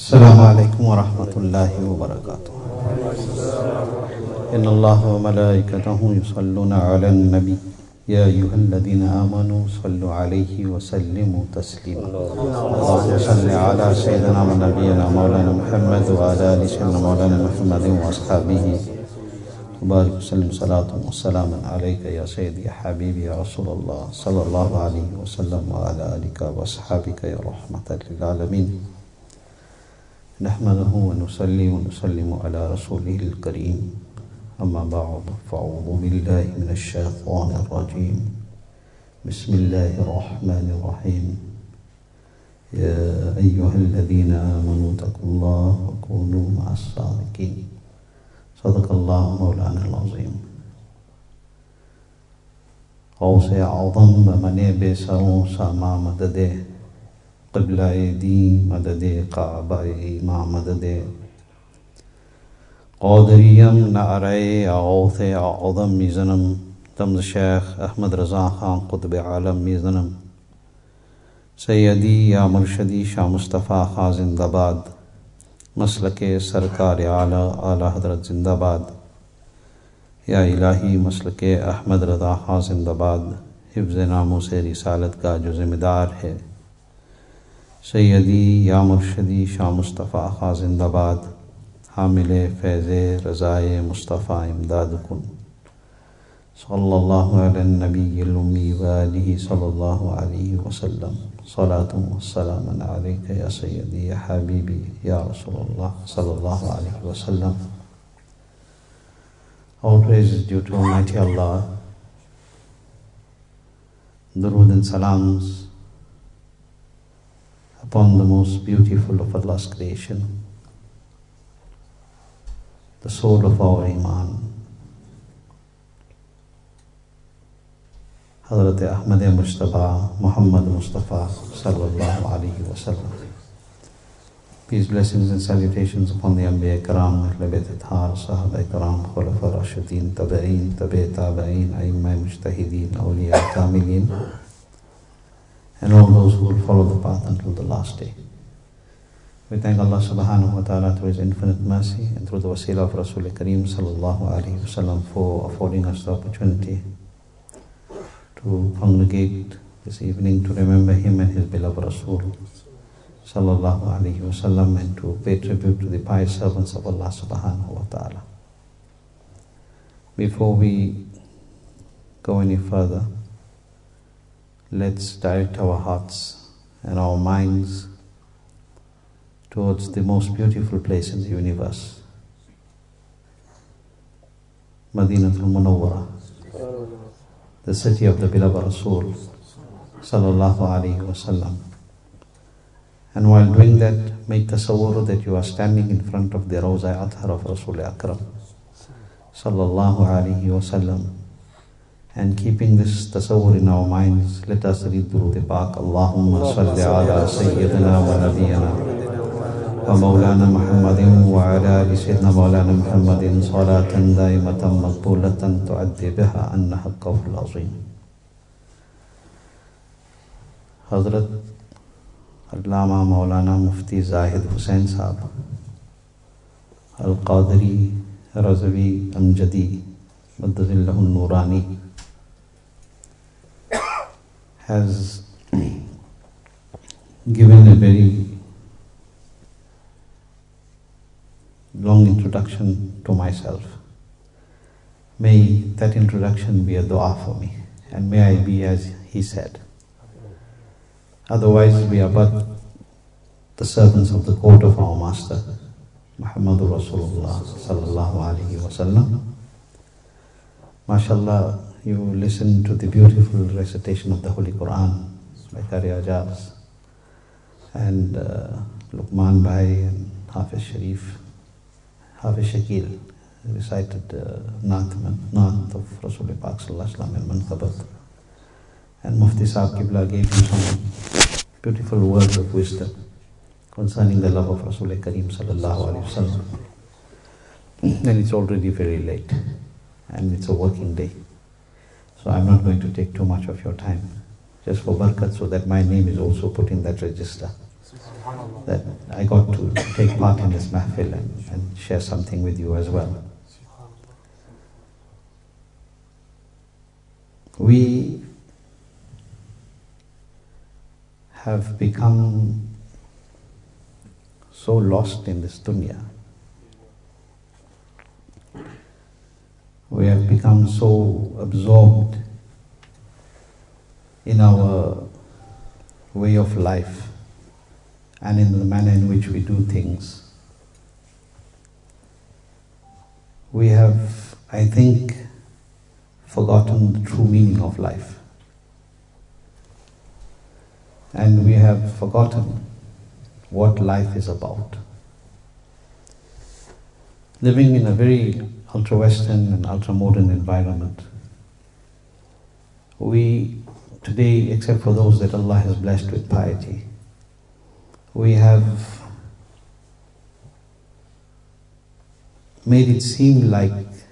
अस्सलामु अलैकुम व रहमतुल्लाहि व बरकातुहू। इन्नल्लाह व मलाइकतहू युसल्लूना अलन नबी या अय्युहल्लज़ीना आमनू सल्लु अलैहि व सल्लिमू तस्लीमा। अल्लाहुम्मा सल्लि अला सय्यिदिना व नबियिना मौलाना मुहम्मद व अला आलि सय्यिदिना मौलाना मुहम्मद व अस्हाबिही मुबारक वसल्लम सलातुन व सलामुन अलैका या सय्यदी या हबीबी या रसूलल्लाह सल्लल्लाहु अलैहि वसल्लम व अला आलिका व अस्हाबिका या रहमतल लिल आलमीन। नहमदुहु व नुसल्ली व नुसल्लिमु अला रसूलिहिल करीम। अम्मा बअद फ़अऊज़ु बिल्लाहि मिनश शैतानिर रजीम। बिस्मिल्लाहिर रहमानिर रहीम। या अय्युहल्लज़ीना आमनू तक़ुल्लाह व कूनू मअस सादिक़ीन। सदक़ल्लाहु मौलानाल अज़ीम। गौसे आज़म व मने बेसरों सामा मददे क़िबला-ए दी मददे काबा-ए मा मददे क़ादिरियम नारे गौसे आज़म मीज़नम तम्ज़ शेख अहमद रज़ा खां क़ुत्ब आलम मीज़नम सैयदी या मुर्शदी शाह मुस्तफ़ा खां जिंदाबाद। मसलके सरकार आला आला हज़रत जिंदाबाद। या इलाही मसलके अहमद रज़ा खां जिंदाबाद। हिफ्ज़ नामूस रिसालत का जो ज़िम्मेदार है सैयदी या मुर्शदी शाह मुस्तफ़ा खां जिंदाबाद। हामिले फैज़े रज़ाए मुस्तफ़ा इमदाद कुन। सल्लल्लाहु अलन नबिय्यिल उम्मी व आलिहि सल्लल्लाहु अलैहि वसल्लम। सलातुन व सलामुन अलैका या सय्यदी या हबीबी या रसूलल्लाह सल्लल्लाहु अलैहि वसल्लम। All praise is due to Almighty Allah. Durood and salams upon the most beautiful of Allah's creation, the soul of our Iman, Hazrat Ahmad Mujtaba Muhammad Mustafa sallallahu alaihi wasallam. Peace, blessings and salutations upon the Anbiya Karam, Ahl Bayt Athhar, Sahaba Karam, Khulafa Rashidin, Tabi'in, Tabi'in, Aimma Mujtahideen, Awliya Kamilin, and all those who will follow the path until the last day. We thank Allah subhanahu wa ta'ala through His infinite mercy and through the wasila of Rasul Kareem sallallahu alaihi wasallam for affording us the opportunity to congregate this evening to remember him and his beloved Rasul sallallahu alaihi wasallam and to pay tribute to the pious servants of Allah subhanahu wa ta'ala. Before we go any further, let's direct our hearts and our minds towards the most beautiful place in the universe, Madinatul Munawwara, the city of the beloved Rasul sallallahu alaihi wasallam. And while doing that, make tasawwur that you are standing in front of the Rawza Athhar of Rasul Akram sallallahu alaihi wasallam. And keeping this tasawwur in our minds, let us read through the Pak. Allahumma salli ala sayyidina wa nabiyyina wa maulana Muhammadin wa ala ali sayyidina maulana Muhammadin salatan daimatan maqbulatan tu'addi biha anna haqqahu al-azim. Hazrat Allama Maulana Mufti Zahid Hussain Sahab Al-Qadri Razavi Amjadi Maddazillahu Nurani has given a very long introduction to myself. May that introduction be a dua for me, and may I be as he said. Otherwise, we are but the servants of the court of our Master, Muhammadur Rasulullah sallallahu alaihi wasallam. MashaAllah, you listen to the beautiful recitation of the Holy Quran by Qari Ajaz and Luqman Bhai and Hafiz Sharif, Hafiz Shakil recited Naat of Rasul Pak sallallahu alaihi wasallam and Manqabat. And Mufti Sahib Qibla gave him some beautiful words of wisdom concerning the love of Rasul Kareem sallallahu alaihi wasallam. And it's already very late, and it's a working day. So I'm not going to take too much of your time, just for barakat, so that my name is also put in that register. that I got to take part in this mahfil and share something with you as well. We have become so lost in this dunya. We have become so absorbed in our way of life and in the manner in which we do things. We have, I think, forgotten the true meaning of life. And we have forgotten what life is about. Living in a very ultra-Western and ultra-modern environment, we today, except for those that Allah has blessed with piety, we have made it seem like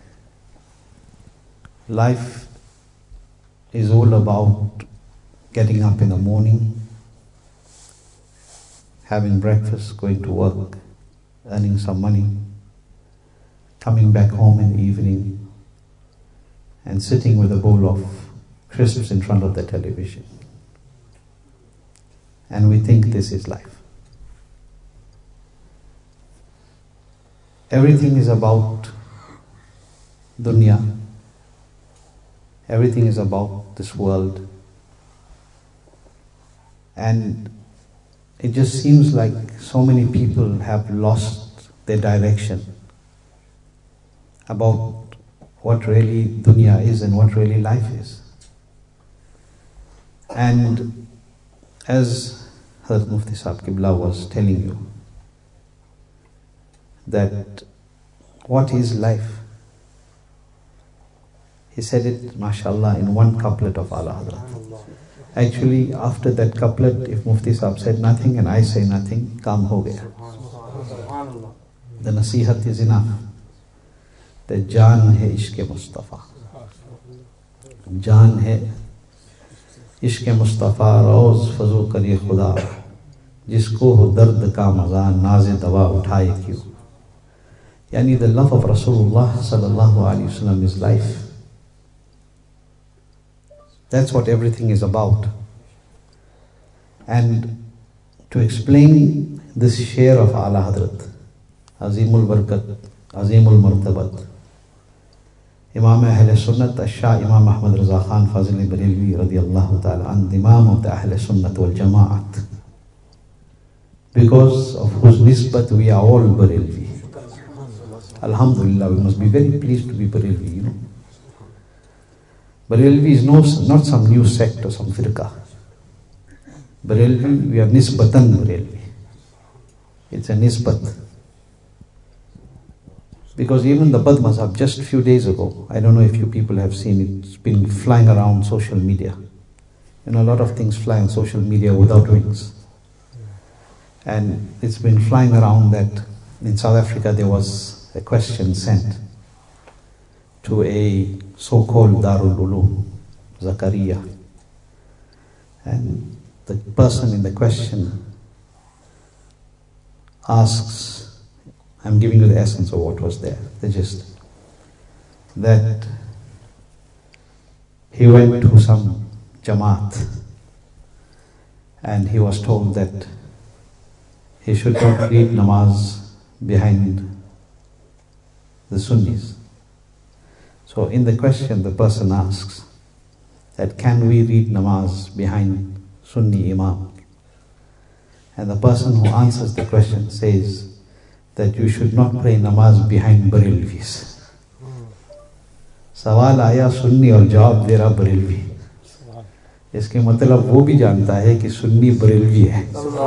life is all about getting up in the morning, having breakfast, going to work, earning some money, coming back home in the evening and sitting with a bowl of crisps in front of the television. And we think this is life. Everything is about dunya. Everything is about this world. And it just seems like so many people have lost their direction about what really dunya is and what really life is. And as Hazrat Mufti Sahib Qibla was telling you, that what is life? He said it, mashallah, in one couplet of Ala Hazrat. Actually, after that couplet, if Mufti Sahib said nothing and I say nothing, kaam ho gaya. The nasihat is enough. The jaan hai ishq Mustafa. Jaan hai ishq Mustafa, roz fazu kari khuda, jisko ho dard ka maza, naze dawa uthaye kyun. Yani the love of Rasulullah sallallahu alaihi wasallam is life. That's what everything is about. And to explain this share of Ala Hadrat, Azimul Barakat, Azimul Martabat, Imam Ahl Sunnat, Shah Imam Ahmad Raza Khan Fazili Barelvi radiyallahu ta'ala an, Imam of the Ahl Sunnat wal Jama'at, because of whose nisbat we are all Barelvi. Alhamdulillah, we must be very pleased to be Barelvi, you know. Barelvi is not some new sect or some firqa. Barelvi, we are nisbatan Barelvi. It's a nisbat. Because even the Bad Mazhab, just a few days ago, I don't know if you people have seen it, it's been flying around social media. You know, a lot of things fly on social media without wings. And it's been flying around that in South Africa there was a question sent to a so-called Darul Ulum, Zakaria. And the person in the question asks, I'm giving you the essence of what was there, the gist, that he went to some Jamaat and he was told that he should not read namaz behind the Sunnis. So in the question the person asks that can we read namaz behind Sunni Imam? And the person who answers the question says that you should not pray namaz behind Barelvis. सवाल आया सुन्नी और जवाब दे रहा बरेलवी. इसके मतलब वो भी जानता है कि सुन्नी बरेलवी है,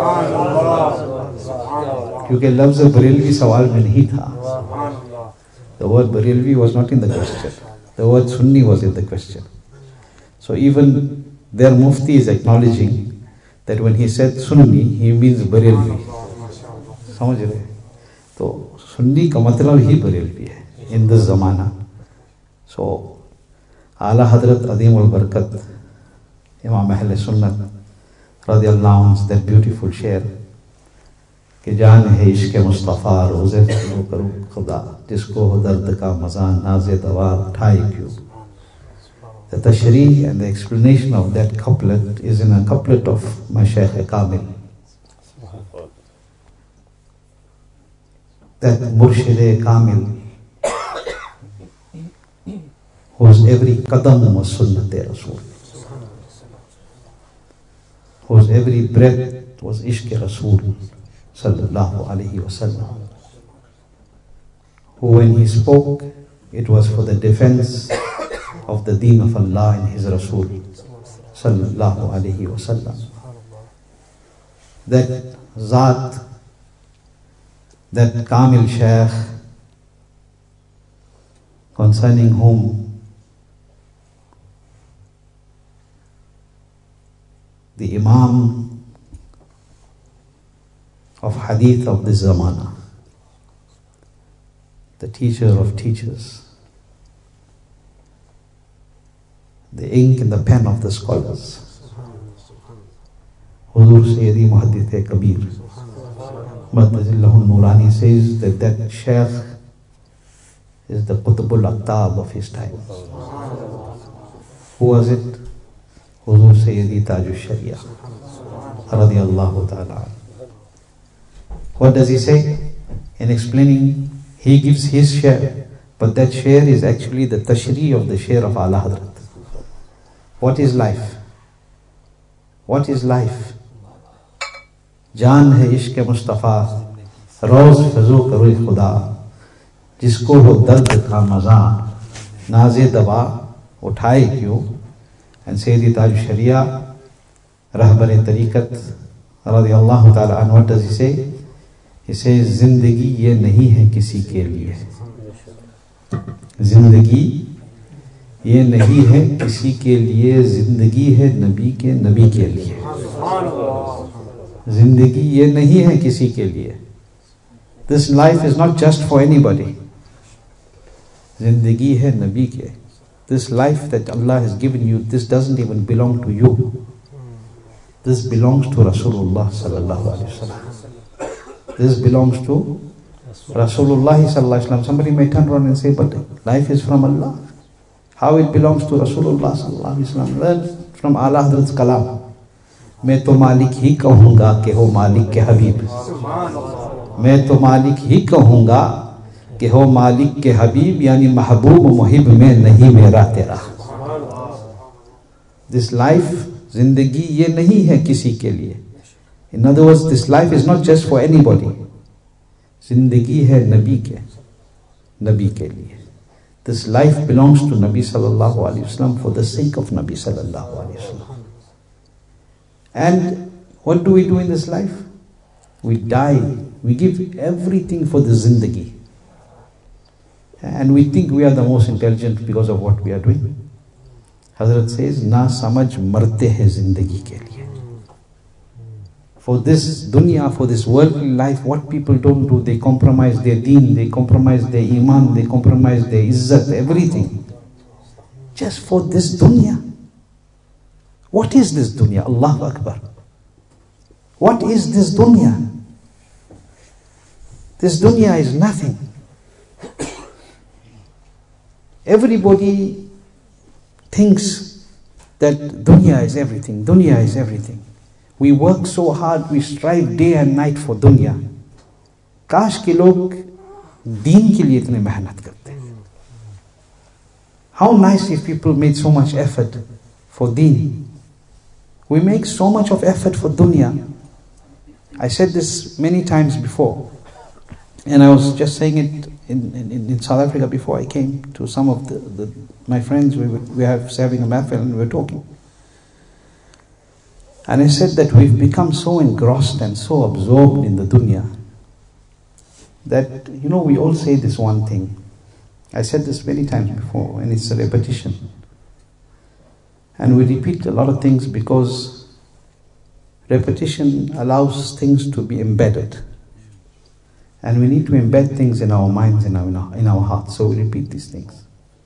क्योंकि लफ्ज़ बरेलवी सवाल में नहीं था. The word Barelvi was not in the question. The word Sunni was in the question. So even their Mufti is acknowledging that when he said Sunni, he means Barelvi. समझ रहे? तो सुन्नी का मतलब ही बरेलवी है in this zamana. So Ala Hadrat Azimul Barakat, Imam Ahl Sunnat radiyallahu anhu, that beautiful share कि जान है इश्क मुस्तफ़ा रोज़े फज़ो करूँ खुदा जिसको हो दर्द का मज़ा नाज़े दवा उठाए क्यों. The tashri and the explanation of that couplet is in a couplet of my Shaykh Kamil. That Murshid Kamil, whose every qadam was Sunnat Rasul, whose every breath was Ishq Rasul sallallahu alayhi wasallam, who when he spoke, it was for the defense of the deen of Allah and His Rasul sallallahu alayhi wasallam. That Zat, that Kamil Shaykh, concerning whom the Imam of Hadith of this Zamana, the teacher of teachers, the ink in the pen of the scholars, Huzur Sayyidi Muhaddith Kabir Madhazillahu Nurani says that that Shaykh is the Qutbul Aqtab of his time. Who was it? Huzur Sayyidi Tajush Sharia radiyallahu ta'ala. What does he say? In explaining, he gives his share, but that share is actually the tashri of the share of Ala Hadrat. What is life? What is life? जान है इश्क मुस्तफ़ा रोज़ फज़ो करो खुदा जिसको हो दर्द का मज़ा नाज़े दवा उठाए क्यों. And Sayyidi Taj Sharia रहबर तरीक़त रज़ियल्लाहु ताला अन्हु, what does he say? He says ज़िंदगी ये नहीं है किसी के लिए, ज़िंदगी ये नहीं है किसी के लिए, ज़िंदगी है नबी के लिए. ज़िंदगी ये नहीं है किसी के लिए. This life is not just for anybody. ज़िंदगी है नबी के. This life that Allah has given you, this doesn't even belong to you. This belongs to Rasulullah sallallahu alaihi wasallam. This belongs to Rasulullah sallallahu alaihi wasallam. Somebody may turn around and say, but life is from Allah. How it belongs to Rasulullah sallallahu alaihi wasallam? Learn from Ala Hadrat's kalam. मैं तो मालिक ही कहूँगा कि हो मालिक के हबीब. मैं तो मालिक ही कहूँगा कि हो मालिक के हबीब, यानी महबूब मुहिब में नहीं मेरा तेरा. This life, जिंदगी ये नहीं है किसी के लिए. In other words, this life is not just for anybody. जिंदगी है नबी के लिए. This life belongs to Nabi sallallahu alaihi wasallam for the sake of Nabi sallallahu alaihi wasallam. And what do we do in this life? We die. We give everything for the zindagi. And we think we are the most intelligent because of what we are doing. Hazrat says, na samajh marte hai zindagi ke liye. For this dunya, for this worldly life, what people don't do, they compromise their deen, they compromise their iman, they compromise their izzat, everything. Just for this dunya. What is this dunya? Allahu Akbar. What is this dunya? This dunya is nothing. Everybody thinks that dunya is everything. Dunya is everything. We work so hard, we strive day and night for dunya. काश के लोग दीन के लिए इतने मेहनत करते. How nice if people made so much effort for deen. We make so much of effort for dunya. I said this many times before, and I was just saying it in South Africa before I came to some of my friends. We were having a mahfil and we were talking. And I said that we've become so engrossed and so absorbed in the dunya that, we all say this one thing. I said this many times before, and it's a repetition. And we repeat a lot of things because repetition allows things to be embedded. And we need to embed things in our minds, in our hearts. So we repeat these things.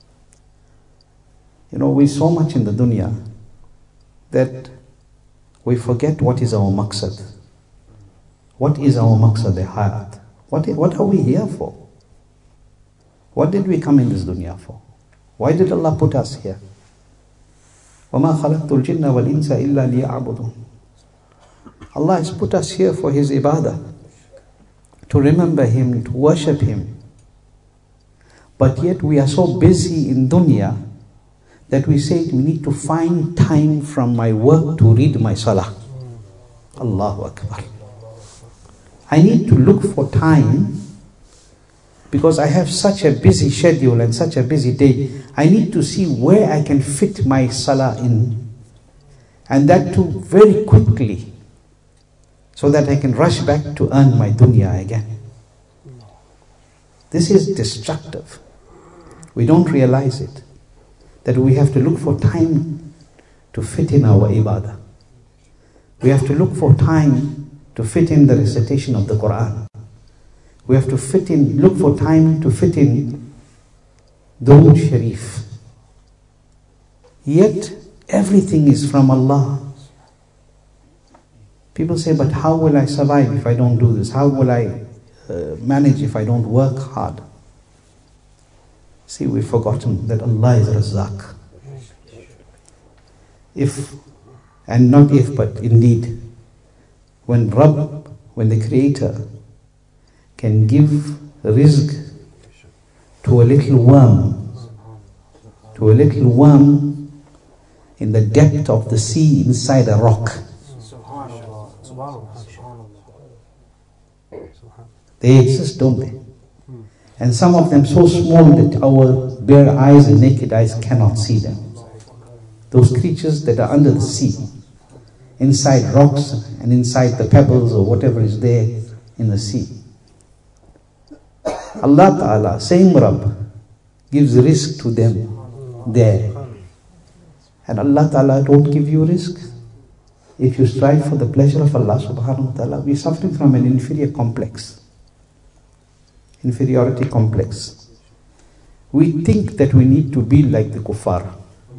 We're so much in the dunya that we forget what is our maqsad. What is our maqsad hayat? What are we here for? What did we come in this dunya for? Why did Allah put us here? وَمَا خَلَقْتُ الْجِنَّ وَالْإِنسَ إِلَّا لِيَعْبُدُونَ. Allah has put us here for His ibadah, to remember Him, to worship Him. But yet we are so busy in dunya that we say we need to find time from my work to read my salah. Allahu Akbar. I need to look for time because I have such a busy schedule and such a busy day. I need to see where I can fit my salah in, and that too very quickly, so that I can rush back to earn my dunya again. This is destructive. We don't realize it, that we have to look for time to fit in our ibadah. We have to look for time to fit in the recitation of the Quran. We have to look for time to fit in Durood Sharif. Yet everything is from Allah. People say, but how will I survive if I don't do this? How will I manage if I don't work hard? See, we've forgotten that Allah is Razzaq. But indeed, when the Creator can give rizq to a little worm in the depth of the sea inside a rock. They exist, don't they? And some of them so small that our bare eyes and naked eyes cannot see them. Those creatures that are under the sea, inside rocks and inside the pebbles or whatever is there in the sea. Allah Ta'ala, same Rabb, gives rizq to them there. And Allah Ta'ala don't give you rizq. If you strive for the pleasure of Allah Subhanahu wa Ta'ala, we are suffering from an inferiority complex. We think that we need to be like the kuffar.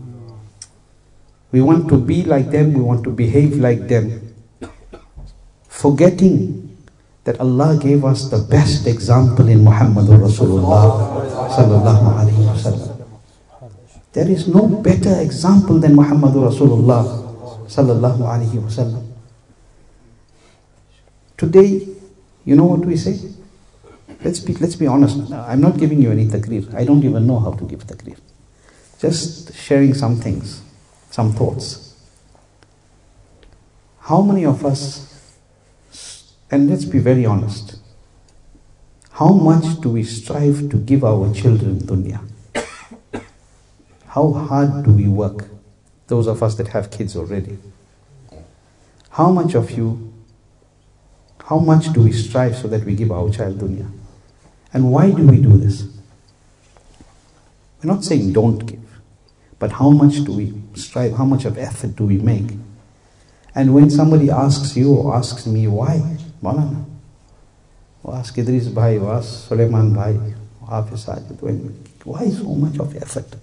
We want to be like them, we want to behave like them, forgetting that Allah gave us the best example in Muhammadur Rasulullah sallallahu alaihi wasallam. There is no better example than Muhammadur Rasulullah sallallahu alaihi wasallam. Today, you know what we say? Let's be honest. I'm not giving you any taqreer. I don't even know how to give taqreer. Just sharing some things, some thoughts. How many of us, and let's be very honest, how much do we strive to give our children dunya? How hard do we work? Those of us that have kids already. How much do we strive so that we give our child dunya? And why do we do this? We're not saying don't give, but how much do we strive, how much of effort do we make? And when somebody asks you or asks me, why? Maulana, or ask Idris Bhai, or ask Suleiman Bhai, or Hafiz Sajid, why so much of effort?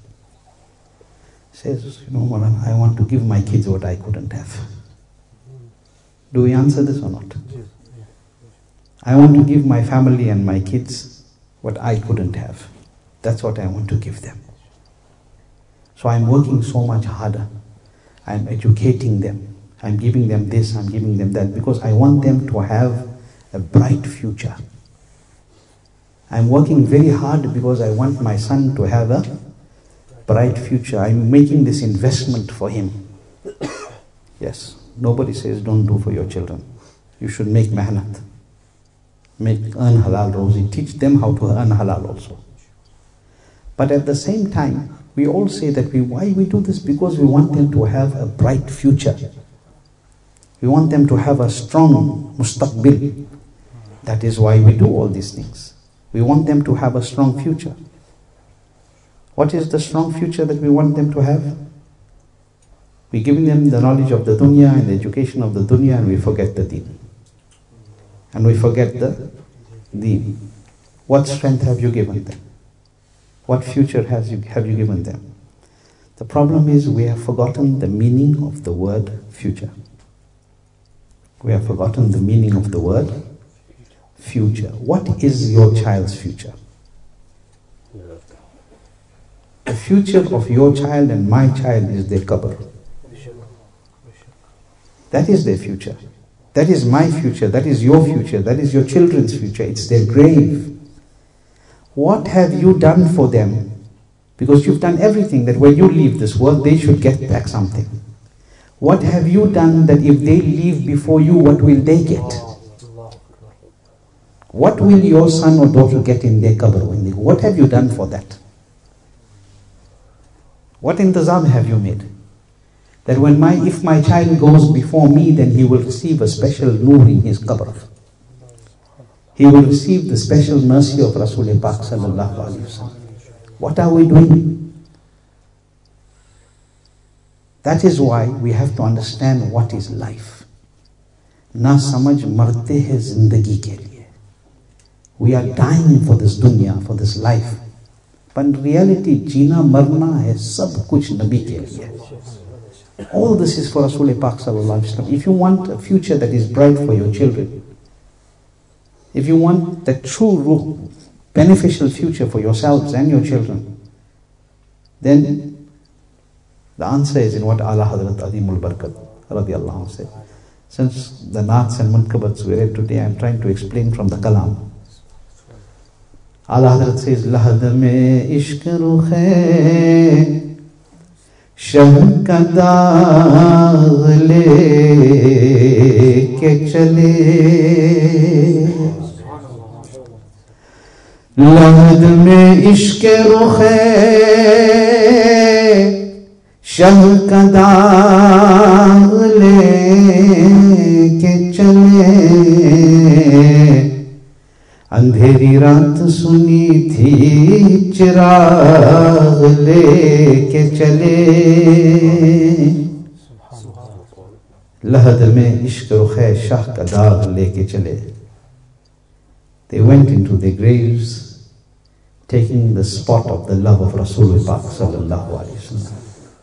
Says, Maulana, I want to give my kids what I couldn't have. Do we answer this or not? I want to give my family and my kids what I couldn't have. That's what I want to give them. So I'm working so much harder. I'm educating them. I'm giving them this, I'm giving them that, because I want them to have a bright future. I'm working very hard because I want my son to have a bright future. I'm making this investment for him. Yes, nobody says don't do for your children. You should make mehnat. Earn halal rozi. Teach them how to earn halal also. But at the same time, we all say that why we do this? Because we want them to have a bright future. We want them to have a strong mustaqbil. That is why we do all these things. We want them to have a strong future. What is the strong future that we want them to have? We're giving them the knowledge of the dunya and the education of the dunya, and we forget the deen. And we forget the deen. What strength have you given them? What future have you given them? The problem is we have forgotten the meaning of the word future. We have forgotten the meaning of the word future. What is your child's future? The future of your child and my child is their qabr. That is their future. That is my future. That is your future. That is your children's future. It's their grave. What have you done for them? Because you've done everything that when you leave this world, they should get back something. What have you done that if they leave before you, what will they get? What will your son or daughter get in their qabr when they go? What have you done for that? What intizam have you made? That if my child goes before me, then he will receive a special noor in his qabr. He will receive the special mercy of Rasulullah Pak sallallahu alaihi wasallam. What are we doing? That is why we have to understand what is life. Na samajh marte hai zindagi ke liye. We are dying for this dunya, for this life. But in reality, jeena marna hai sab kuch Nabi ke liye. All this is for Rasulullah Pak sallallahu alaihi wasallam. If you want a future that is bright for your children, if you want that true beneficial future for yourselves and your children, then the answer is in what Ala Hazrat Adimul Barakat radiallahu anhu said. Since the Naats and Munkabats we read today, I am trying to explain from the Kalam. Ala Hazrat says, Lahad mein ishq rukhe shah ka daag le ke chale. लहद में इश्क रुखे शह का दाग लेके चले. अंधेरी रात सुनी थी चिराग लेके चले. लहद में इश्क रुखे शह का दाग लेके चले. They went into their graves taking the spot of the love of Rasulullah sallallahu alaihi wasallam.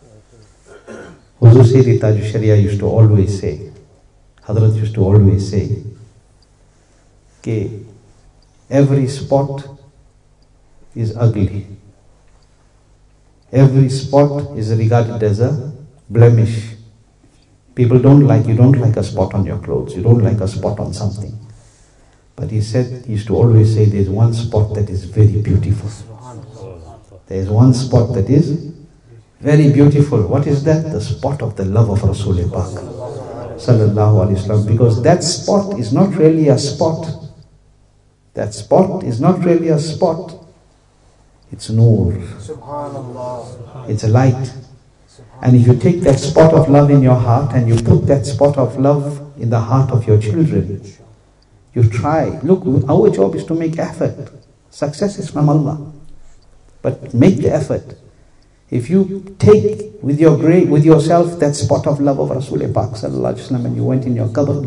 Huzur Sayyidi Taj Sharia used to always say, Hazrat used to always say, that every spot is ugly. Every spot is regarded as a blemish. People you don't like a spot on your clothes, you don't like a spot on something. But he used to always say, there's one spot that is very beautiful. There's one spot that is very beautiful. What is that? The spot of the love of Rasulullah sallallahu alaihi wasallam. Because that spot is not really a spot. That spot is not really a spot. It's noor. It's a light. And if you take that spot of love in your heart and you put that spot of love in the heart of your children, you try. Look, our job is to make effort. Success is from Allah. But make the effort. If you take with yourself that spot of love of Rasulullah Pak sallallahu alaihi wasallam and you went in your qabr,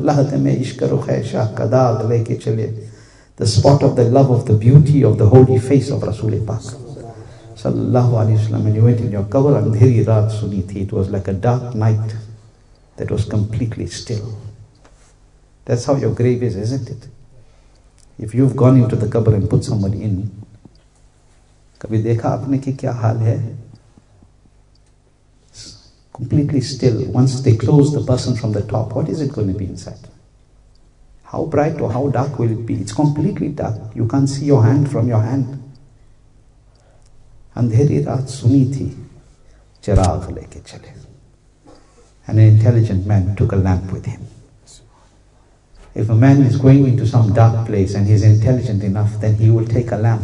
the spot of the love of the beauty of the holy face of Rasulullah Pak sallallahu alaihi wasallam, and you went in your qabr, andheri raat suni thi. It was like a dark night that was completely still. That's how your grave is, isn't it? If you've gone into the qabr and put somebody in, kabhi dekha aapne ki kya haal hai? Completely still. Once they close the person from the top, what is it going to be inside? How bright or how dark will it be? It's completely dark. You can't see your hand from your hand. Andheri raat suni thi, chirag leke chale. And an intelligent man took a lamp with him. If a man is going into some dark place and he's intelligent enough, then he will take a lamp.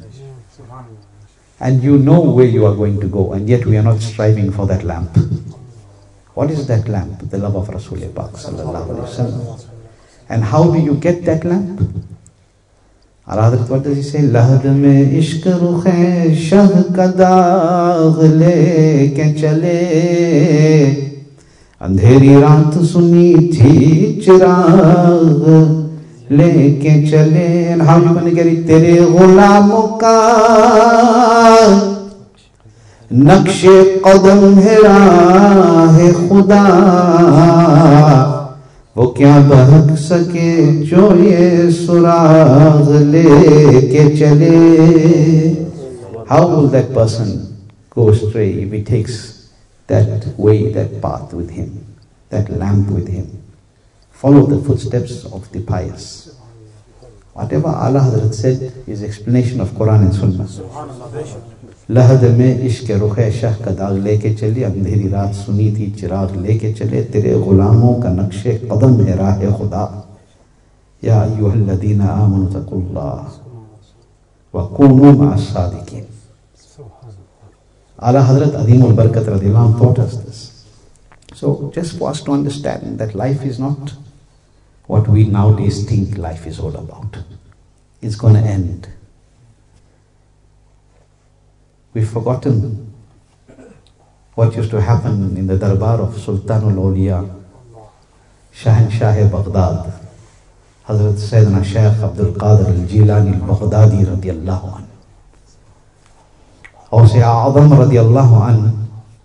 And you know where you are going to go, and yet we are not striving for that lamp. What is that lamp? The love of Rasulullah Pak sallallahu alaihi wasallam. And how do you get that lamp? Ar-Hadrat, what does he say? Lahad mein ishq rukhe shah ka daag leke chale. अंधेरी रात सुनी थी चिराग लेके चले. And how you going to get it? तेरे गुलामों का नक्शे कदम है राह खुदा, वो क्या बहक सके जो ये सुराग लेके चले. How will that person go astray if he takes that way, that path with him, that lamp with him? Follow the footsteps of the pious. Whatever Allah Hazrat said is explanation of Quran and Sunnah. लहद में इश्क रुखे शाह का दाग लेके चली, अंधेरी रात सुनी थी चिराग लेके चले, तेरे गुलामों का नक्शे कदम है राह खुदा. या अय्युहल्लज़ीना आमनु तक़ुल्लाह व कूनू मअस सादिकीन. Ala Hazrat Adimul Barakat radhiyallahu anhu taught us this. So just for us to understand that life is not what we nowadays think life is all about. It's going to end. We've forgotten what used to happen in the darbar of Sultanul Awliya, Shahanshah Baghdad, Hazrat Sayyidina Shaykh Abdul Qadir al-Jilani al-Baghdadi radiyallahu anhu. Awsi A'adham radiyallahu anhu,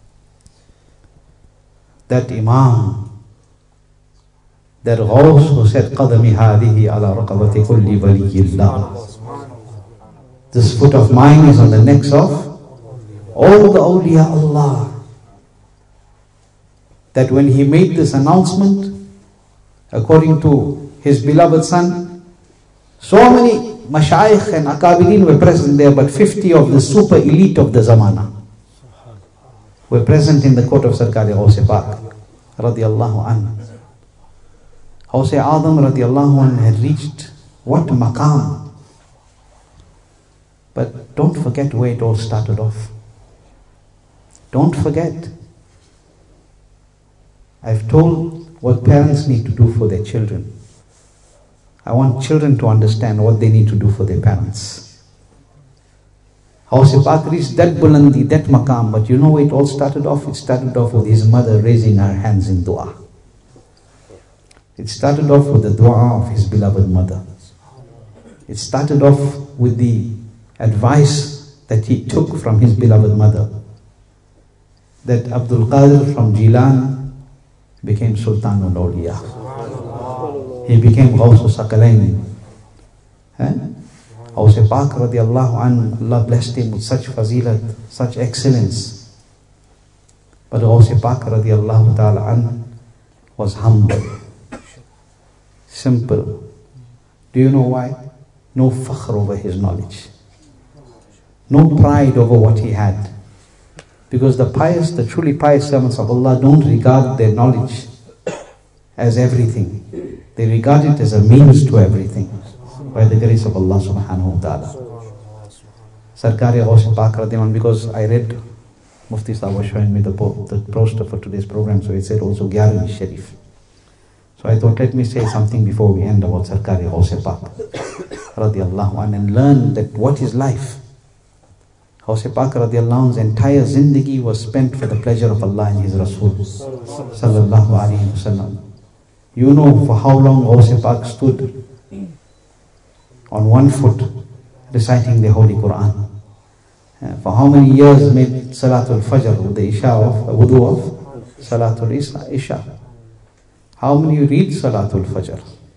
that Imam, that Ghaus who said, Qadami hadihi ala raqabati kulli waliyillah. This foot of mine is on the necks of all the awliya Allah. That when he made this announcement, according to his beloved son, so many mashayikh and akabirin were present there, but 50 of the super elite of the zamana were present in the court of Sarkar-e Ghaus Pak radiyallahu anhu. Ghaus A'adham radiyallahu anhu had reached what maqam. But don't forget where it all started off. Don't forget. I've told what parents need to do for their children. I want children to understand what they need to do for their parents. Ghaus Pak reached that bulandi, that maqam, but you know where it all started off? It started off with his mother raising her hands in dua. It started off with the dua of his beloved mother. It started off with the advice that he took from his beloved mother. That Abdul Qadir from Jilan became Sultan al-Awliya. He became Ghaus al-Saqalain. Ghaus Pak radiyallahu anhu, Allah blessed him with such fazilat, such excellence. But Ghaus Pak radiyallahu ta'ala anhu was humble, simple. Do you know why? No fakhr over his knowledge. No pride over what he had. Because the pious, the truly pious servants of Allah don't regard their knowledge as everything. They regard it as a means to everything by the grace of Allah subhanahu wa ta'ala. Sarkar-e Ghaus Pak radhiyallahu anhu, because I read, Mufti Sahib was showing me the poster for today's program, so it said also Gyarvi Sharif. So I thought, let me say something before we end about Sarkar-e Ghaus Pak radhiyallahu anhu and learn that what is life. Ghaus Pak radhiyallahu anhu's entire zindagi was spent for the pleasure of Allah and His Rasul sallallahu alayhi wa sallam. You know for how long Ghaus Pak stood on one foot reciting the Holy Quran. For how many years made Salatul Fajr with the Isha of wudu of Salatul Isha. How many read Salatul Fajr?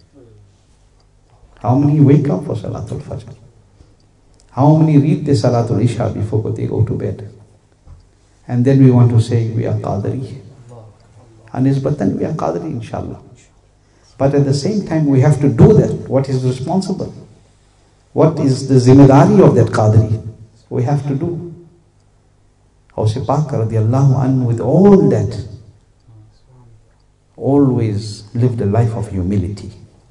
How many wake up for Salatul Fajr? How many read the Salatul Isha before they go to bed? And then we want to say we are Qadri. Anisbatan we are Qadri inshallah. But at the same time we have to do that. What is responsible? What is the zimmadari of that Qadri? We have to do. Ghaus Pak radiyallahu anhu with all that always lived a life of humility.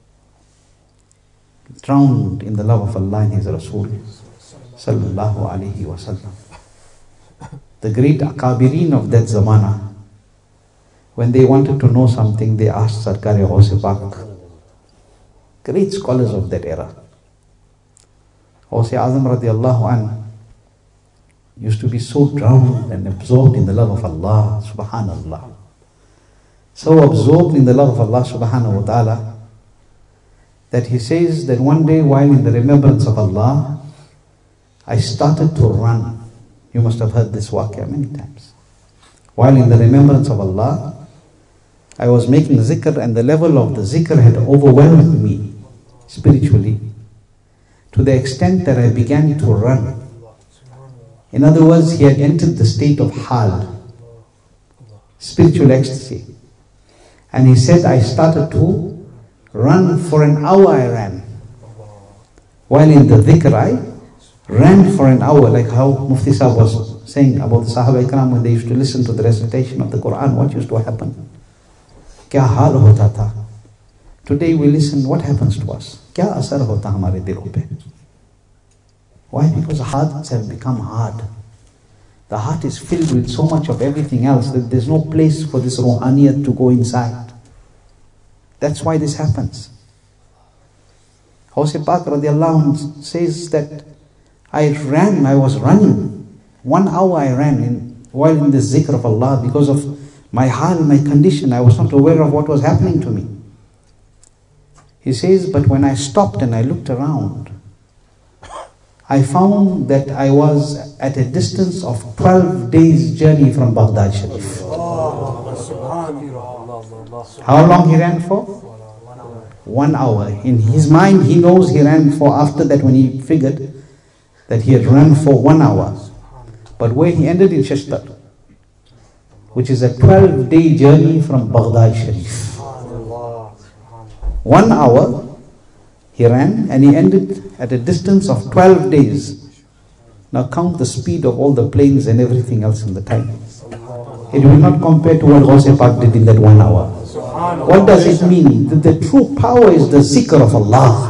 Drowned in the love of Allah and His Rasul sallallahu alayhi wa sallam. The great akabirin of that zamana, when they wanted to know something, they asked Sarkar-e Ghaus Pak. Great scholars of that era. Ghaus A'azam radiyallahu anhu used to be so drowned and absorbed in the love of Allah subhanallah. So absorbed in the love of Allah subhanahu wa ta'ala that he says that one day while in the remembrance of Allah, I started to run. You must have heard this waqia many times. While in the remembrance of Allah, I was making zikr, and the level of the zikr had overwhelmed me spiritually to the extent that I began to run. In other words, he had entered the state of hal, spiritual ecstasy. And he said, I started to run. For an hour I ran. While in the dhikr I ran for an hour, like how Mufti Sahib was saying about the Sahaba Ikram when they used to listen to the recitation of the Quran, what used to happen? Kya hal hota tha? Today we listen, what happens to us? Kya asar hota hamare dilon pe? Why? Because hearts have become hard. The heart is filled with so much of everything else that there's no place for this ruhaniyat to go inside. That's why this happens. Ghaus Pak radiallahu anh says that I was running. 1 hour I ran while in the zikr of Allah because of my hal, my condition. I was not aware of what was happening to me. He says, but when I stopped and I looked around, I found that I was at a distance of 12 days journey from Baghdad Sharif. How long he ran for? 1 hour. In his mind, he knows he ran for, after that when he figured that he had run for 1 hour. But where he ended in Shashtar, which is a 12-day journey from Baghdad Sharif. 1 hour he ran and he ended at a distance of 12 days. Now count the speed of all the planes and everything else in the time. It will not compare to what Ghaus Pak did in that 1 hour. What does it mean? That the true power is the zikr of Allah.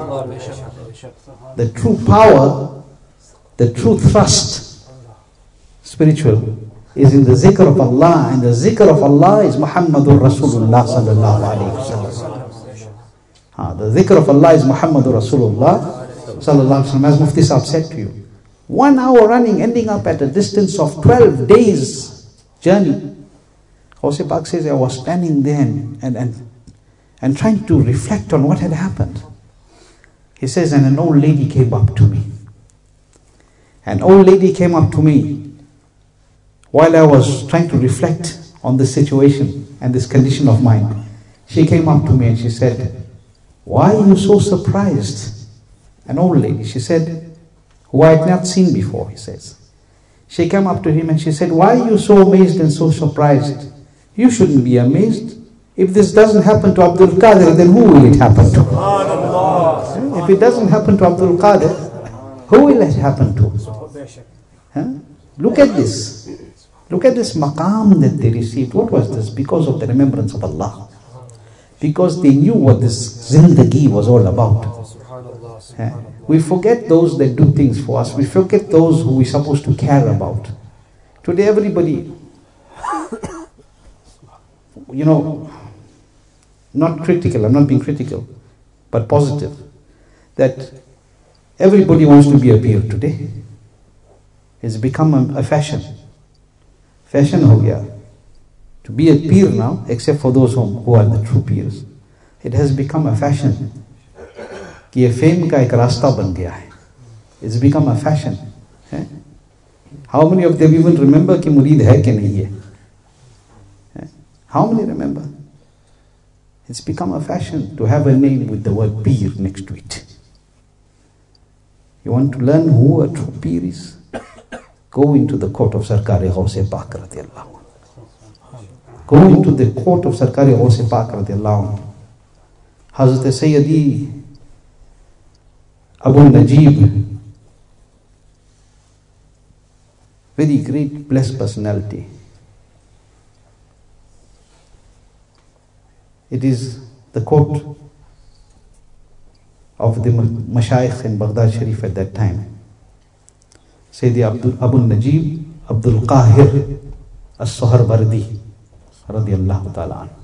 The true power, the true thrust, spiritual, is in the zikr of Allah, and the zikr of Allah is Muhammadur Rasulullah sallallahu alayhi wa sallam. The zikr of Allah is Muhammadur Rasulullah sallallahu alayhi wa sallam. As Mufti Sahib said to you, 1 hour running, ending up at a distance of 12 days journey. Ghaus Pak says, I was standing there and trying to reflect on what had happened. He says, and an old lady came up to me. An old lady came up to me while I was trying to reflect on this situation and this condition of mine. She came up to me and she said, why are you so surprised? An old lady, she said, who I had not seen before, he says. She came up to him and she said, why are you so amazed and so surprised? You shouldn't be amazed. If this doesn't happen to Abdul Qadir, then who will it happen to? If it doesn't happen to Abdul Qadir, who will it happen to? Look at this. Look at this maqam that they received. What was this? Because of the remembrance of Allah. Because they knew what this zindagi was all about. We forget those that do things for us. We forget those who we're supposed to care about. Today everybody, not critical, I'm not being critical, but positive, that everybody wants to be a peer today. It's become a fashion. Fashion ho gaya. To be a peer now, except for those who are the true peers. It has become a fashion. कि ये fame का एक रास्ता बन गया है. It's become a fashion. How many of them even remember कि मुरीद है कि नहीं है? How many remember? It's become a fashion to have a name with the word peer next to it. You want to learn who a true peer is? Go into the court of Sarkar-e Ghaus Pak radiyallahu anhu. Go into the court of Sarkar-e Ghaus Pak radiyallahu anhu. Hazrat Sayyidi Abu Najib, very great blessed personality. It is the court of the Mashayikh in Baghdad Sharif at that time. Sayyidi Abu Najib Abdul Qahir As-Suharwardi radiyallahu ta'ala anhu.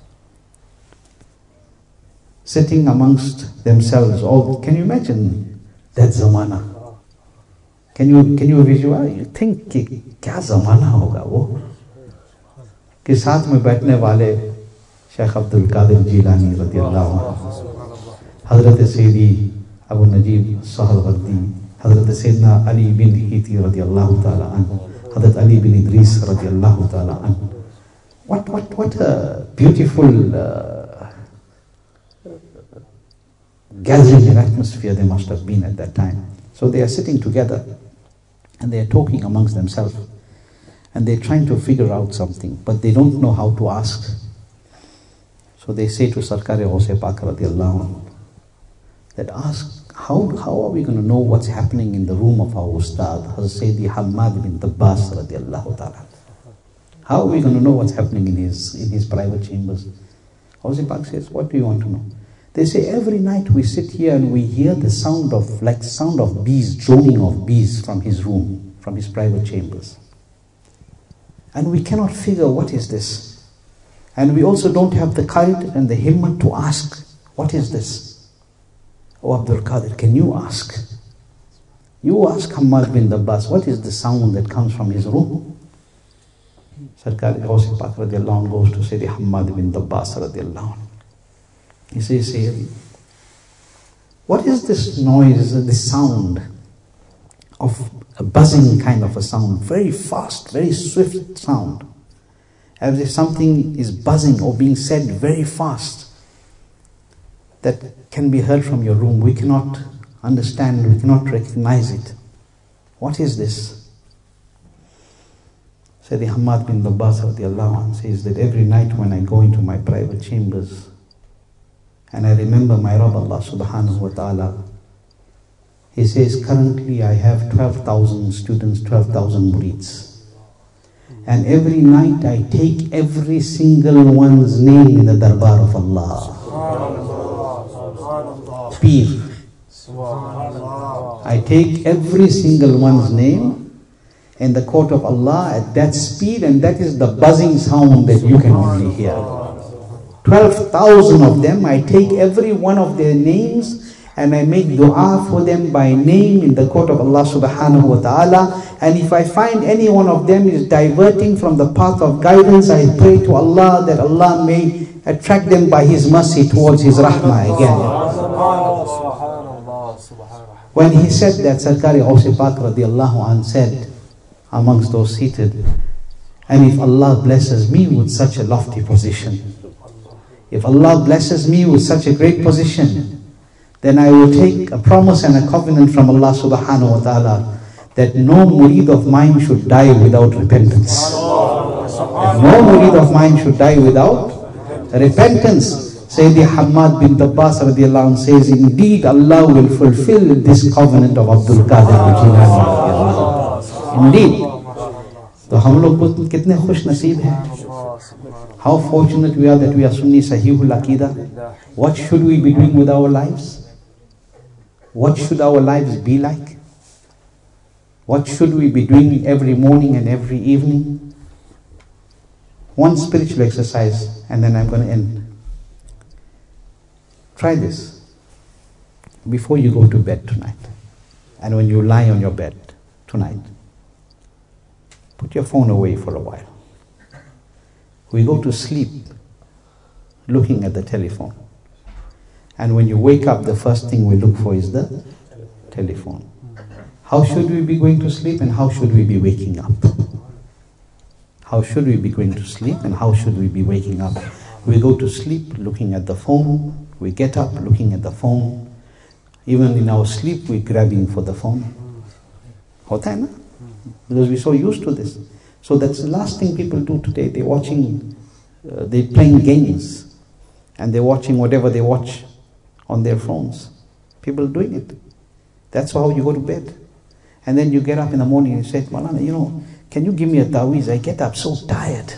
Sitting amongst themselves, all, can you imagine that zamana? Can you visualize? You think कि क्या ज़माना होगा वो? कि साथ में बैठने वाले शेख अब्दुल कादिर जीलानी रज़ियल्लाहु अन्हु, हज़रत सैयदी अबू नजीब सहरवर्दी, हज़रत सैयदना अली बिन हीती रज़ियल्लाहु ताला अन्हु, हज़रत अली बिन इदरीस रज़ियल्लाहु ताला अन्हु. What a beautiful gathering and atmosphere there must have been at that time. So they are sitting together and they are talking amongst themselves and they're trying to figure out something, but they don't know how to ask. So they say to Sarkar-e-Ghaus Pak radiallahu anhu that ask, how are we going to know what's happening in the room of our Ustad, Hazrat Sayyidi Hammad bin Dabbas radiallahu ta'ala? How are we going to know what's happening in his private chambers? Ghaus Pak says, what do you want to know? They say, every night we sit here and we hear the sound of bees, droning of bees from his room, from his private chambers. And we cannot figure what is this. And we also don't have the courage and the himmat to ask, what is this? Oh Abdul Qadir, can you ask? You ask Hammad bin Dabbas, what is the sound that comes from his room? Sarkar-e-Ghaus Pak radiallahu anhu goes to Sayyidi Hammad bin Dabbas radiallahu anhu. He says, Sayyidi, what is this noise, this sound of a buzzing kind of a sound, very fast, very swift sound, as if something is buzzing or being said very fast that can be heard from your room. We cannot understand, we cannot recognize it. What is this? Sayyidi Hammad bin Dabbas radiallahu anhu says that every night when I go into my private chambers and I remember my Rabb Allah subhanahu wa ta'ala, he says, currently I have 12,000 students, 12,000 murids. And every night I take every single one's name in the darbar of Allah. Peer. I take every single one's name in the court of Allah at that speed, and that is the buzzing sound that you can only hear. 12,000 of them, I take every one of their names and I make dua for them by name in the court of Allah subhanahu wa ta'ala. And if I find any one of them is diverting from the path of guidance, I pray to Allah that Allah may attract them by His mercy towards His rahmah again. When he said that, Sarkar-e-Ghaus Pak radiallahu anhu said amongst those seated, and if Allah blesses me with such a lofty position, if Allah blesses me with such a great position, then I will take a promise and a covenant from Allah subhanahu wa ta'ala that no murid of mine should die without repentance. No murid of mine should die without repentance. Sayyidi Hammad bin Dabbas radiallahu anhu says, indeed Allah will fulfill this covenant of Abdul Qadir Jilani. Indeed. So hum log kitne khush naseeb hai. How fortunate we are that we are Sunni Sahihul Aqidah. What should we be doing with our lives? What should our lives be like? What should we be doing every morning and every evening? One spiritual exercise, and then I'm going to end. Try this before you go to bed tonight, and when you lie on your bed tonight. Put your phone away for a while. We go to sleep looking at the telephone. And when you wake up, the first thing we look for is the telephone. How should we be going to sleep and how should we be waking up? How should we be going to sleep and how should we be waking up? We go to sleep looking at the phone. We get up looking at the phone. Even in our sleep, we're grabbing for the phone. Hota hai na? Because we're so used to this. So that's the last thing people do today. They're watching, they're playing games and they're watching whatever they watch on their phones. People doing it. That's how you go to bed. And then you get up in the morning and you say, Malana, can you give me a taweez? I get up so tired.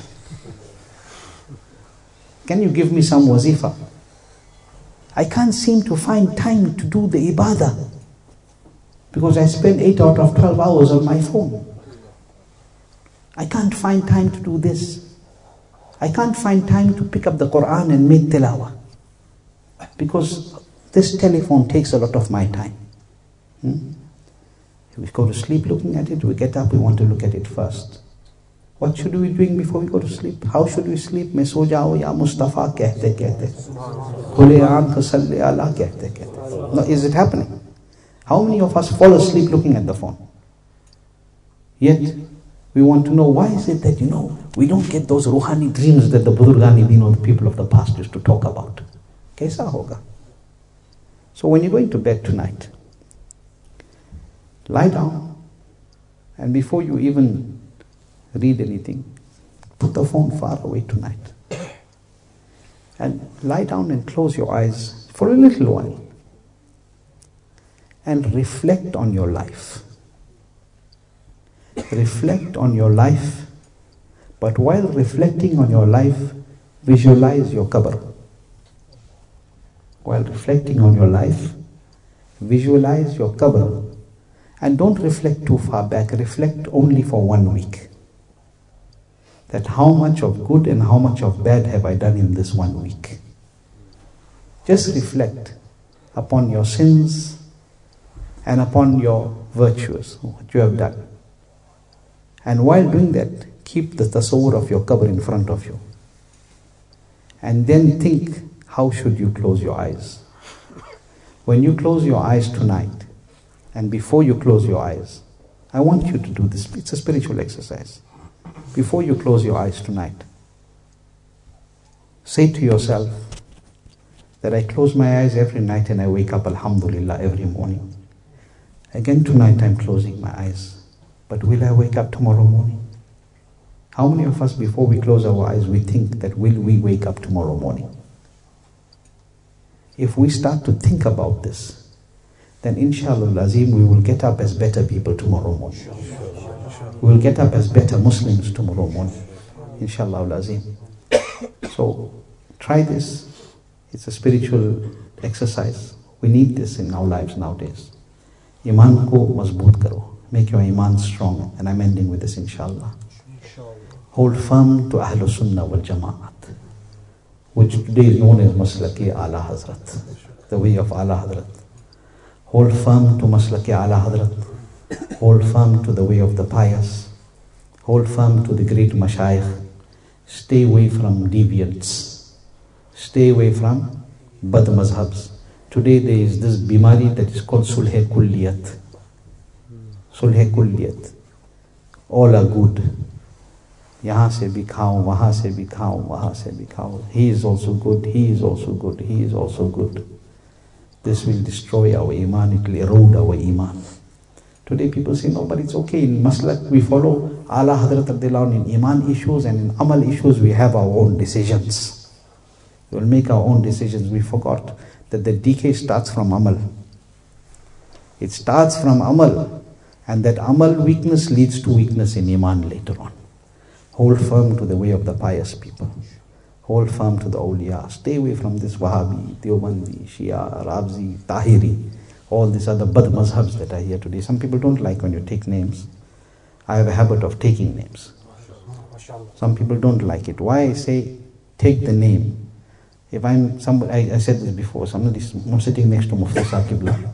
Can you give me some wazifa? I can't seem to find time to do the ibadah because I spend 8 out of 12 hours on my phone. I can't find time to do this. I can't find time to pick up the Quran and make tilawah because this telephone takes a lot of my time. We go to sleep looking at it, we get up, we want to look at it first. What should we be doing before we go to sleep? How should we sleep? Main so jao ya Mustafa kehte kehte. Khule aankh salli ala kehte kehte. No, is it happening? How many of us fall asleep looking at the phone? Yet, We want to know why is it that, we don't get those ruhani dreams that the Budurgani, the people of the past used to talk about. Kaisa hoga? So when you're going to bed tonight, lie down, and before you even read anything, put the phone far away tonight. And lie down and close your eyes for a little while. And reflect on your life. Reflect on your life, but while reflecting on your life, visualize your qabr. While reflecting on your life, visualize your qabr. And don't reflect too far back, reflect only for 1 week. That how much of good and how much of bad have I done in this 1 week? Just reflect upon your sins and upon your virtues, what you have done. And while doing that, keep the tasawwur of your qabr in front of you. And then think, how should you close your eyes? When you close your eyes tonight, and before you close your eyes, I want you to do this. It's a spiritual exercise. Before you close your eyes tonight, say to yourself that I close my eyes every night and I wake up, alhamdulillah, every morning. Again tonight I'm closing my eyes. But will I wake up tomorrow morning? How many of us, before we close our eyes, we think that will we wake up tomorrow morning? If we start to think about this, then inshallah azim, we will get up as better people tomorrow morning. We will get up as better Muslims tomorrow morning. Inshallah azim. So try this. It's a spiritual exercise. We need this in our lives nowadays. Iman ko mazboot karo. Make your iman strong. And I'm ending with this inshallah. Hold firm to Ahlul Sunnah wal Jama'at, which today is known as Maslaki Ala Hazrat, the way of Ala Hazrat. Hold firm to Maslaki Ala Hazrat. Hold firm to the way of the pious. Hold firm to the great mashayikh. Stay away from deviants. Stay away from bad mazhabs. Today there is this bimari that is called Sulh Kulliyat. Sulh Kulliyat. All are good. Yahan se bhi khao, wahan se bhi khao, wahan se bhi khao. He is also good, he is also good, he is also good. This will destroy our iman, it will erode our iman. Today people say, no, but it's okay. In Maslak we follow Ala Hadrat Radhiyallahu anhu. In iman issues and in amal issues we have our own decisions. We will make our own decisions. We forgot that the decay starts from amal. It starts from amal, and that amal weakness leads to weakness in iman later on. Hold firm to the way of the pious people. Hold firm to the awliya. Stay away from this Wahhabi, Deobandi, Shia, Rabzi, Tahiri, all these other bad mazhabs that are here today. Some people don't like when you take names. I have a habit of taking names. Some people don't like it. Why I say take the name? If I'm somebody, I said this before, I'm sitting next to Mufti Sahib Qibla,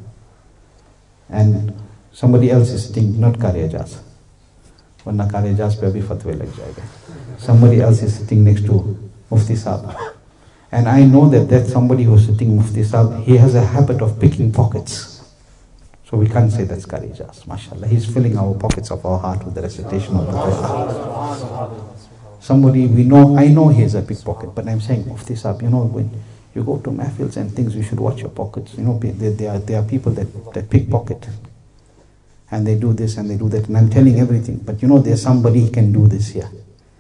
and somebody else is sitting, not Qari Ijaz. Warna Qari Ijaz pe abhi fatwe lag jayega. Somebody else is sitting next to Mufti Sahib. And I know that somebody who's sitting Mufti Sahib, he has a habit of picking pockets. So we can't say that's Qari Ijaz, mashallah. He's filling our pockets of our heart with the recitation of the Quran. Somebody we know, I know he is a pickpocket, but I'm saying, Mufti Sahib, when you go to mahfils and things, you should watch your pockets. There are people that pickpocket. And they do this and they do that, and I'm telling everything. But there's somebody who can do this here.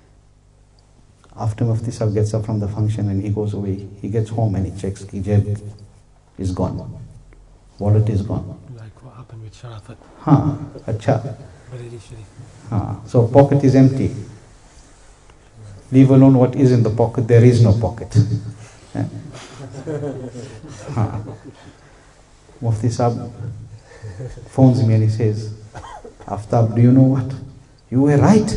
After Mufti Sahib gets up from the function and he goes away, he gets home and he checks, hijab is gone. Wallet is gone. Like what happened with Sharafat. Acha. So pocket is empty. Leave alone what is in the pocket, there is no pocket. Mufti Sahib phones me and he says, Aftab, do you know what? You were right.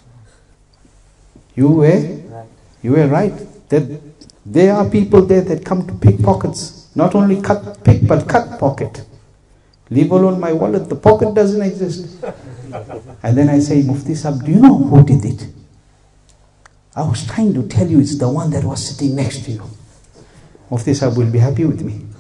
You were right. That there are people there that come to pick pockets. Not only pick, but cut pocket. Leave alone my wallet, the pocket doesn't exist. And then I say, Mufti Sahib, do you know who did it? I was trying to tell you it's the one that was sitting next to you. Mufti Sahib will be happy with me.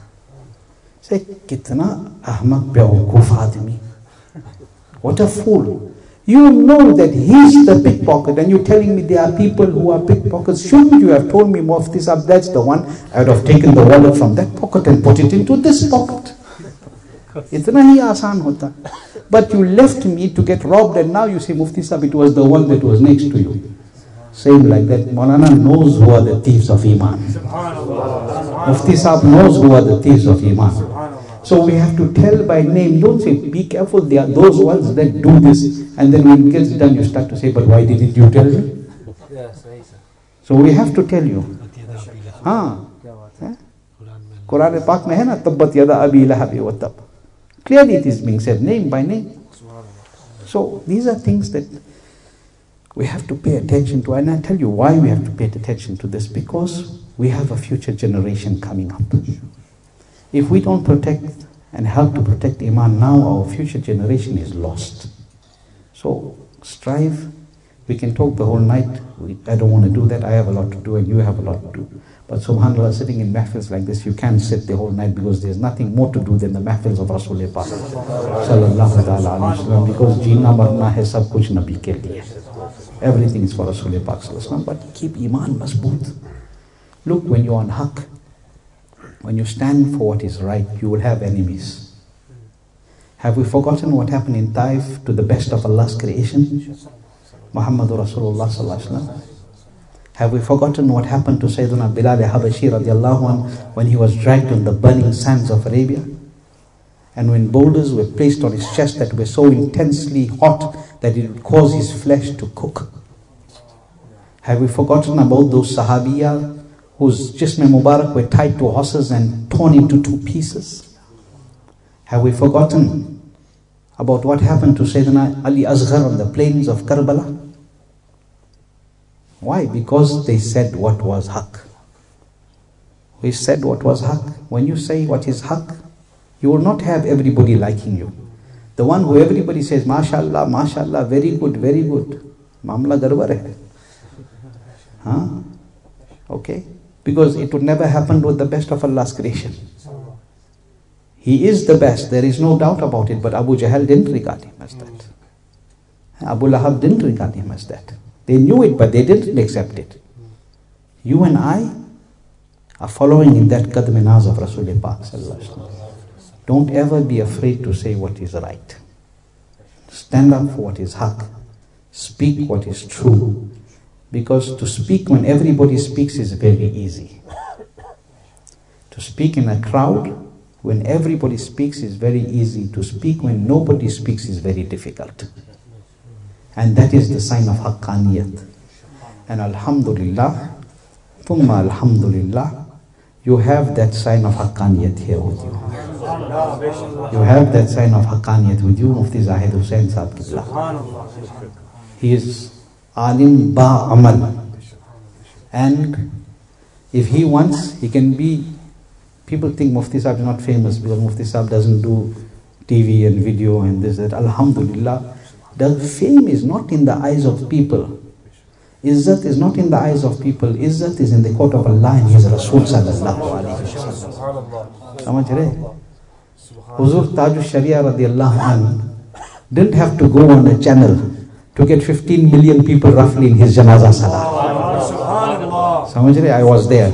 Say, kitna ahmak bewakoof aadmi. What a fool. You know that he's the pickpocket, and you're telling me there are people who are pickpockets. Shouldn't you have told me, Mufti Sahib, that's the one? I would have taken the wallet from that pocket and put it into this pocket. Itna hi aasan hota. But you left me to get robbed, and now you say, Mufti Sahib, it was the one that was next to you. Same like that. Maulana knows who are the thieves of Iman. Mufti Sahib knows who are the thieves of Iman. So we have to tell by name. Don't say, be careful, they are those ones that do this. And then when it gets done, you start to say, but why didn't you tell me? So we have to tell you. Quran Pak mein hai na, tabbat yada abi lahabi wa tab. Clearly it is being said, name by name. So these are things that we have to pay attention to. And I tell you why we have to pay attention to this. Because we have a future generation coming up. If we don't protect and help to protect Iman now, our future generation is lost. So strive. We can talk the whole night. I don't want to do that. I have a lot to do and you have a lot to do. But subhanAllah, sitting in mahfils like this, you can't sit the whole night because there's nothing more to do than the mahfils of Rasulullah Pak sallallahu ta'ala alayhi wa sallam, because jeena marna hai sab kuch Nabi ke liye. Everything is for Rasulullah Pak sallallahu alayhi wa sallam, but keep Iman mazboot. Look, when you're on haqq, when you stand for what is right, you will have enemies. Have we forgotten what happened in Taif to the best of Allah's creation? Muhammadur Rasulullah sallallahu alaihi wasallam. Have we forgotten what happened to Sayyiduna Bilal Habashi radiallahu anh when he was dragged on the burning sands of Arabia? And when boulders were placed on his chest that were so intensely hot that it would cause his flesh to cook? Have we forgotten about those Sahabiya whose Jism Mubarak were tied to horses and torn into 2 pieces? Have we forgotten about what happened to Sayyidina Ali Asghar on the plains of Karbala? Why? Because they said what was haqq. We said what was haqq. When you say what is haqq, you will not have everybody liking you. The one who everybody says, MashaAllah, MashaAllah, very good, very good. Mamla garbar hai. Okay? Because it would never happen with the best of Allah's creation. He is the best, there is no doubt about it, but Abu Jahl didn't regard him as that. Abu Lahab didn't regard him as that. They knew it, but they didn't accept it. You and I are following in that qadm-e-naz of Rasulullah Pak sallallahu alaihi wasallam. Don't ever be afraid to say what is right. Stand up for what is haqq. Speak what is true. Because to speak when everybody speaks is very easy. To speak in a crowd when everybody speaks is very easy. To speak when nobody speaks is very difficult. And that is the sign of haqqaniyat. And alhamdulillah, thumma alhamdulillah, you have that sign of haqqaniyat here with you. You have that sign of haqqaniyat with you, Mufti Zahid Hussain Sahib Qibla. He is alim ba amal. And if he wants, he can be, people think Mufti Sahib is not famous because Mufti Sahib doesn't do TV and video and this, that. Alhamdulillah, the fame is not in the eyes of people. Izzat is not in the eyes of people. Izzat is in the court of Allah and His Rasul sallallahu alayhi wa sallam. Samajh rahe? Huzur Taj Sharia radiallahu anh didn't have to go on a channel to get 15 million people roughly in his janazah salah. Samajh rahe? I was there.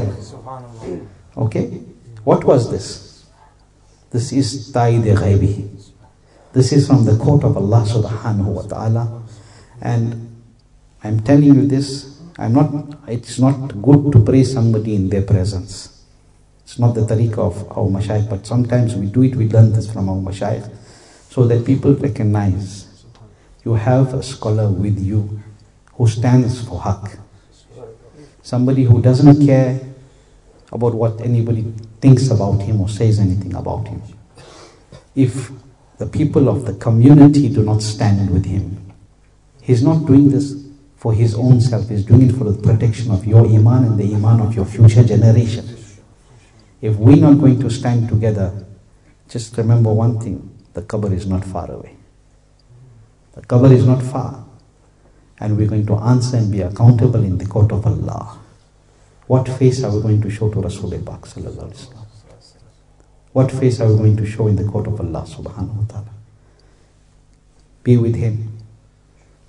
Okay? What was this? This is Ta'id-e-Ghaibi. This is from the court of Allah subhanahu wa ta'ala. And I'm telling you this, it's not good to praise somebody in their presence. It's not the tariqah of our mashayikh, but sometimes we do it, we learn this from our mashayikh, so that people recognize you have a scholar with you who stands for haqq. Somebody who doesn't care about what anybody thinks about him or says anything about him. If the people of the community do not stand with him, he's not doing this for his own self, he's doing it for the protection of your iman and the iman of your future generation. If we're not going to stand together, just remember one thing, the qabr is not far away. The qabr is not far. And we're going to answer and be accountable in the court of Allah. What face are we going to show to Rasulullah Pak sallallahu alaihi wasallam? What face are we going to show in the court of Allah subhanahu wa ta'ala? Be with him.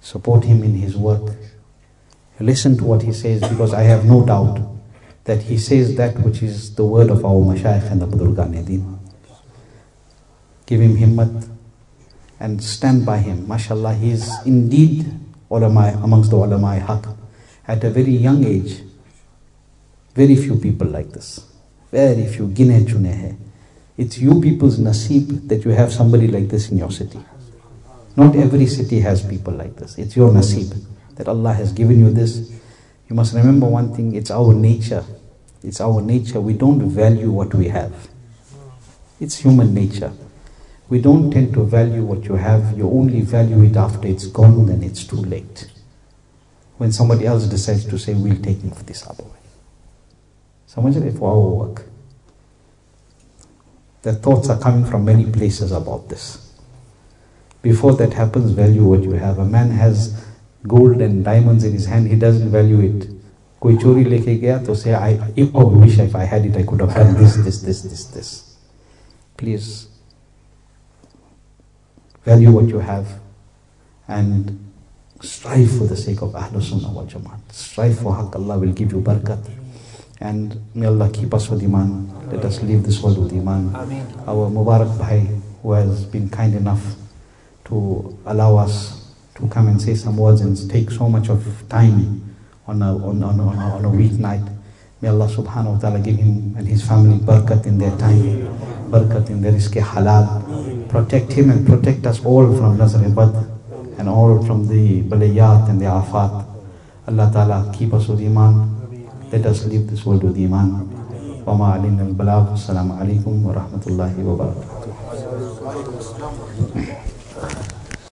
Support him in his work. Listen to what he says, because I have no doubt that he says that which is the word of our Mashayikh and the Budurgan-e-Deen. Give him himmat and stand by him. MashaAllah, he is indeed ulama, amongst the ulama haq. At a very young age, very few people like this. Very few, gine chune hai. It's you people's naseeb that you have somebody like this in your city. Not every city has people like this. It's your naseeb that Allah has given you this. You must remember one thing, it's our nature. It's our nature. We don't value what we have. It's human nature. We don't tend to value what you have. You only value it after it's gone, then it's too late. When somebody else decides to say, we'll take Mufti Sahab away. Samajh rahe, for our work. The thoughts are coming from many places about this. Before that happens, value what you have. A man has gold and diamonds in his hand, he doesn't value it. Koi chori leke gaya to say, I wish if I had it, I could have done this. Please, value what you have and strive for the sake of Ahlul Sunnah wal Jamaat. Strive for haqq, Allah will give you barakat. And may Allah keep us with Iman. Let us leave this world with Iman. Our Mubarak Bhai, who has been kind enough to allow us to come and say some words and take so much of time on a weeknight. May Allah subhanahu wa ta'ala give him and his family barakat in their time, barakat in their rizq halal. Protect him and protect us all from Nazar-e-Bad and all from the balayat and the afat. Allah ta'ala keep us with Iman. Let us leave this world with Iman. Wa ma alayna al-balagh. Assalamu alaikum wa rahmatullahi wa barakatuh.